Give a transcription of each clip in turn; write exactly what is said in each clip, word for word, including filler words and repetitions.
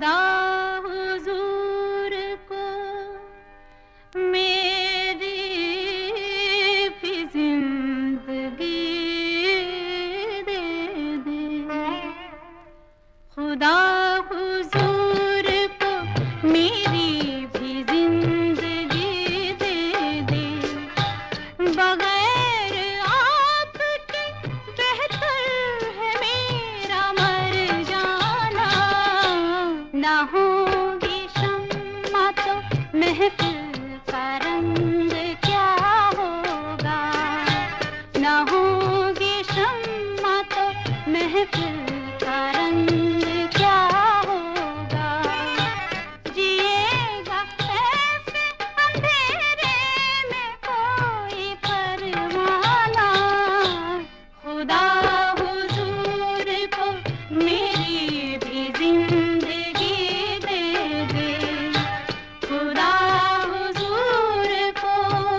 खुदा हुजूर को मेरी भी जिंदगी दे दे। खुदा हुजूर को मेरी भी जिंदगी दे दे। बगैर आपके बेहतर है मेरा मर जाना। ना होगी शम्मा तो महफिल का रंग क्या होगा। ना होगी शम्मा तो महफिल का रंग क्या होगा। जिएगा ऐसे अंधेरे में कोई परवाना। खुदा हुजूर को मेरी भी जिंदगी दे दे। खुदा हुजूर को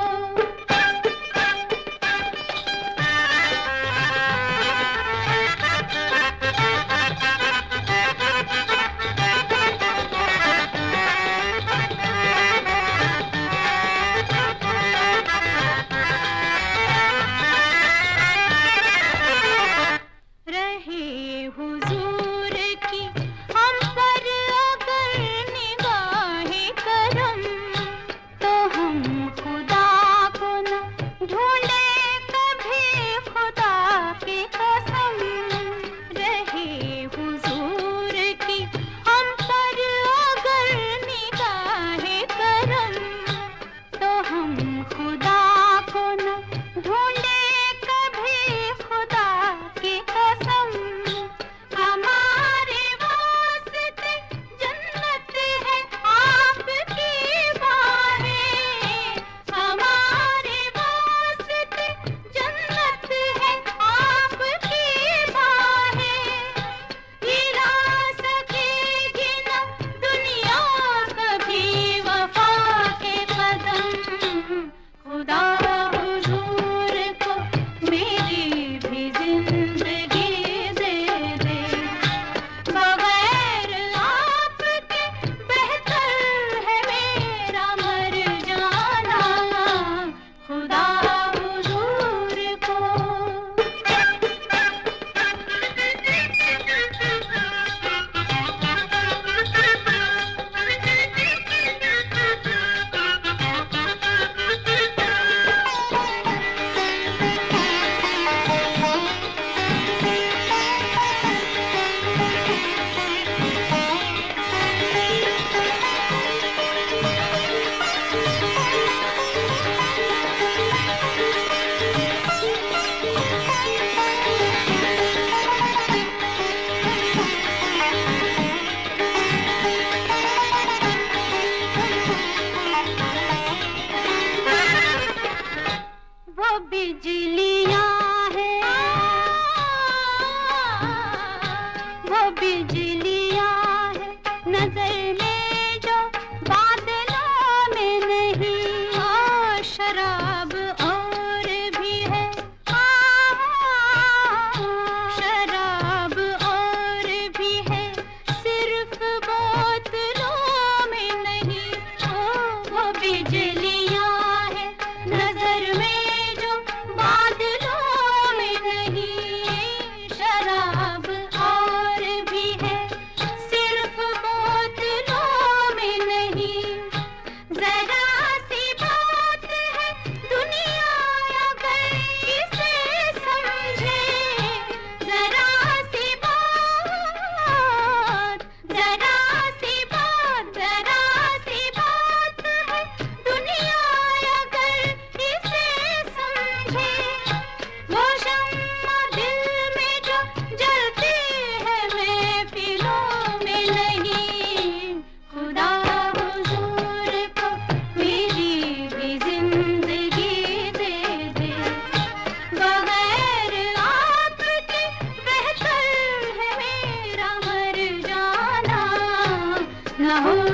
रहे हुजूर की हम पर अगर निगाहे करम। तो हम खुदा को न ढूंढे कभी खुदा की कसम। रहे हुजूर की हम पर अगर निगाहे करम। तो हम खुदा को न ढूंढे कभी खुदा की कसम। हमारे वास्ते जन्नत है आपकी बाहें। हमारे वास्ते जन्नत है आपकी बाहें। हिला सकेगी न दुनिया कभी वफा के कदम। खुदा हुजूर को मेरी भी जिंदगी दे दे। बगैर आपके बेहतर है मेरा मर जाना। खुदा हुजूर को वो बिजलियां हैं। वो बिजलियां हैं नजर में जो बादलों में नहीं। हाँ शराब और भी है। शराब और भी है सिर्फ बोतलों में नहीं। वो बिजलियां हैं नजर में बादलों में नहीं। शराब और भी है सिर्फ बोतलों में नहीं। जरा सी बात है दुनिया अगर इसे समझे। जरा सी बात जरा सी बात जरा सी बात है दुनिया अगर इसे समझे। वो शम्मा दिल में जो जलती है महफिलों में नहीं। खुदा हुजूर को मेरी भी जिंदगी दे दे। बगैर आपके बेहतर है मेरा मर जाना। ना हो